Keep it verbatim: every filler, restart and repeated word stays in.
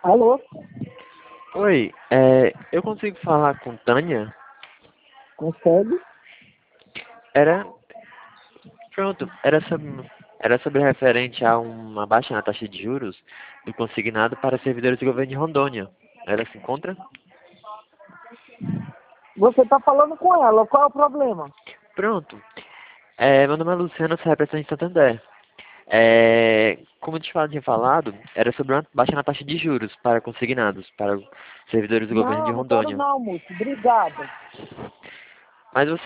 Alô? Oi, é, eu consigo falar com Tânia? Consegue? Era, pronto, era sobre, era sobre referente a uma baixa na taxa de juros do consignado para servidores do governo de Rondônia. Ela se encontra? Você está falando com ela, qual é o problema? Pronto. É, meu nome é Luciano, sou representante de Santander. É, como eu te tinha falado, era sobre uma baixa na taxa de juros para consignados, para servidores do governo de Não, não quero Rondônia. não, moço. Obrigada. Mas você